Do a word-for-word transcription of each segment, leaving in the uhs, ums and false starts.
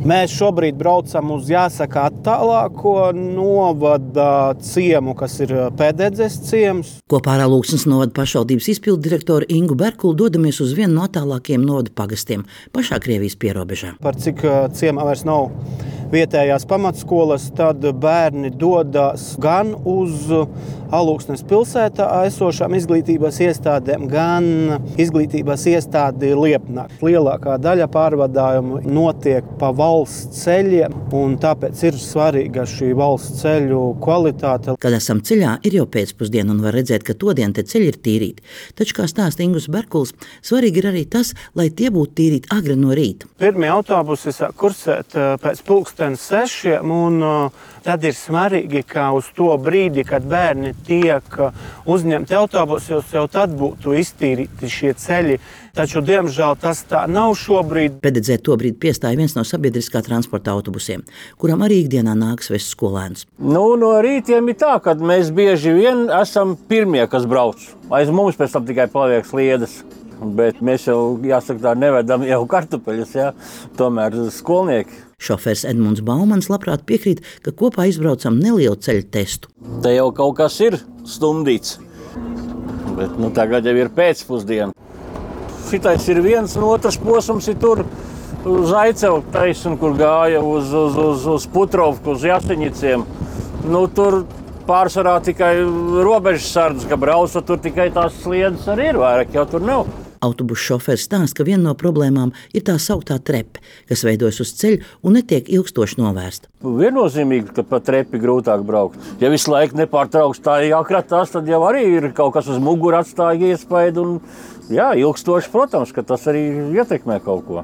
Mēs šobrīd braucam uz, jāsaka, attālāko novada ciemu, kas ir Pēdedzes ciems. Kopā ar Alūksnes novada pašvaldības izpildu direktoru Ingu Berkulu dodamies uz vienu no attālākajiem novada pagastiem, pašā Krievijas pierobežā. Par cik ciemā vairs nav vietējās pamatskolas, tad bērni dodas gan uz Alūksnes pilsētā esošām izglītības iestādēm, gan izglītības iestādi Liepnā. Lielākā daļa pārvadājumu notiek pa valsts ceļiem, un tāpēc ir svarīga šī valsts ceļu kvalitāte. Kad esam ceļā, ir jau pēcpusdiena un var redzēt, ka todien te ceļi ir tīrīti. Taču, kā stāsta Ingus Berkuls, svarīgi ir arī tas, lai tie būtu tīrīti agri no rīta. Pirmie autobusi sāk kursēt pēc pulkstens sešiem, un tad ir svarīgi, ka uz to brīdi, kad bērni tiek uzņemti autobusos, jau tad būtu iztīrīti šie ceļi. Taču, diemžēl, tas tā nav šobrīd. Pēdedzē tobrīd piestāja viens no sabiedriskā transporta autobusiem, kuram arī ikdienā nāks vest skolēnus. Nu, no rītiem ir tā, ka mēs bieži vien esam pirmie, kas brauc. Aiz mums pēc tam tikai paliek sliedes. Bet mēs jau, jāsaka, tā nevedam jau kartupeļus, jā, tomēr skolnieki. Šofers Edmunds Baumans labprāt piekrīt, ka kopā izbraucam nelielu ceļu testu. Te jau kaut kas ir stundīts, bet nu, tagad jau ir pēcpusdiena. Šitais ir viens, un otrs posms ir tur uz Aicevu taisnu, kur gāja uz, uz, uz, uz Putrovku, uz Jaseņiciem. Nu, tur pārsvarā tikai robežas sardzes, ka brauca, tur tikai tās sliedes arī ir, vairāk jau tur nav. Autobusu šofers stāsta, ka viena no problēmām ir tā sauktā trepe, kas veidojas uz ceļa un netiek ilgstoši novērsta. Viennozīmīgi, ka pa trepi grūtāk braukt. Ja visu laiku nepārtrauks tā jākratās, tad jau arī ir kaut kas uz muguru atstāja iespaidu. Un, jā, ilgstoši, protams, ka tas arī ietekmē kaut ko.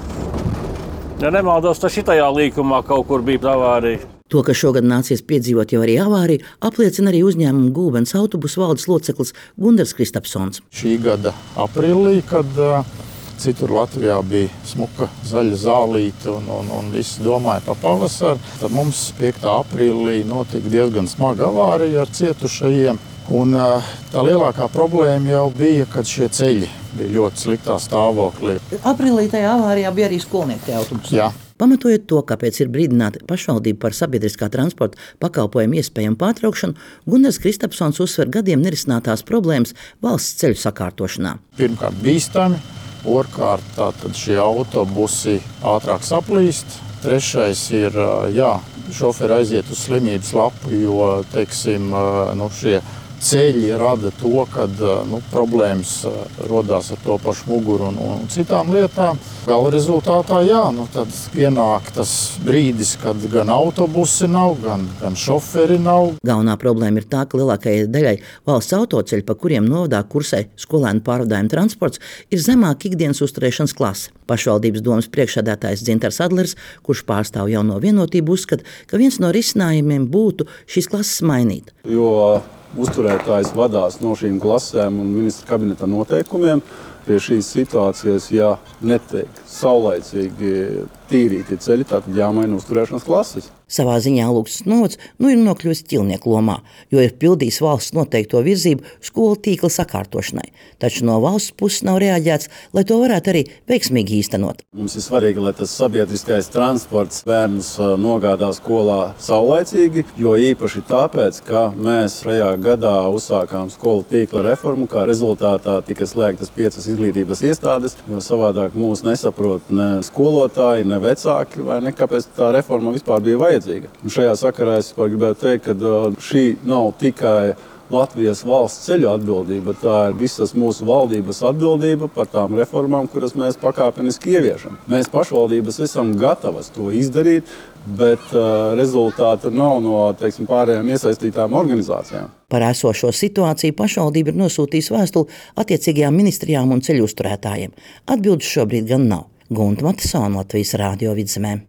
Ja nemaldos, tad šitajā līkumā kaut kur bija avārija. To, ka šogad nācies piedzīvot jau arī avāriju, apliecina arī uzņēmuma Gulbens autobusu valdes loceklis Gundars Kristapsons. Šī gada aprīlī, kad uh, citur Latvijā bija smuka zaļa zālīte un, un, un visi domāja par pavasaru, tad mums piektā aprīlī notika diezgan smaga avārija ar cietušajiem. Un, uh, tā lielākā problēma jau bija, kad šie ceļi bija ļoti sliktā stāvoklī. Aprīlī tajā avārijā bija arī skolnieki tie autobusi. Jā. Pamatojot to, kāpēc ir brīdināta pašvaldība par sabiedriskā transporta pakalpojumu iespējamu pārtraukšanu, Gundars Kristapsons uzsver gadiem nerisinātās problēmas valsts ceļu sakārtošanā. Pirmkārt bīstami, otrkārt tātad šie autobusi ātrāk saplīst, trešais ir, jā, šoferi aiziet uz slimības lapu, jo, teiksim, nu, šie ceļi rada to, ka nu, problēmas rodās ar to pašu muguru un, un citām lietām. Gala rezultātā, jā, nu, tad pienāk tas brīdis, kad gan autobusi nav, gan, gan šoferi nav. Galvenā problēma ir tā, ka lielākajai daļai valsts autoceļu, pa kuriem novadā kursē skolēnu pārvadājumu transports, ir zemāka ikdienas uzturēšanas klase. Pašvaldības domas priekšsēdētājs Dzintars Adlers, kurš pārstāv Jauno Vienotību, uzskata, ka viens no risinājumiem būtu šīs klases mainīt. Jo uzturētājs vadās no šīm klasēm un ministra kabineta noteikumiem. Pie šīs situācijas, ja netiek saulaicīgi tīrīti ceļi, tad jāmaina uzturēšanas klases. Savā ziņā Alūksnes novads nu ir nokļuvis ķilnieku lomā, jo ir pildījis valsts noteikto virzību skolu tīkla sakārtošanai. Taču no valsts puses nav reaģēts, lai to varētu arī veiksmīgi īstenot. Mums ir svarīgi, lai tas sabiedriskais transports bērnus nogādā skolā saulaicīgi, jo īpaši tāpēc, ka mēs šajā gadā uzsākām skolu tīkla reformu, kā rezultātā tika slēgtas piecas izglītības iestādes, jo savādāk mūs nesaprot ne skolotāji, ne vecāki, vai ne, kāpēc tā reforma vispār bija vajadzīga. Un šajā sakarā es gribētu teikt, ka šī nav tikai Latvijas valsts ceļu atbildība, tā ir visas mūsu valdības atbildība par tām reformām, kuras mēs pakāpeniski ieviešam. Mēs pašvaldības esam gatavas to izdarīt, bet uh, rezultāti nav no, teiksim, pārējām iesaistītām organizācijām. Par esošo situāciju pašvaldība ir nosūtījusi vēstuli attiecīgajām ministrijām un ceļu uzturētājiem. Atbildes šobrīd gan nav. Gunta Matisona, Latvijas Rādio Vidzemē.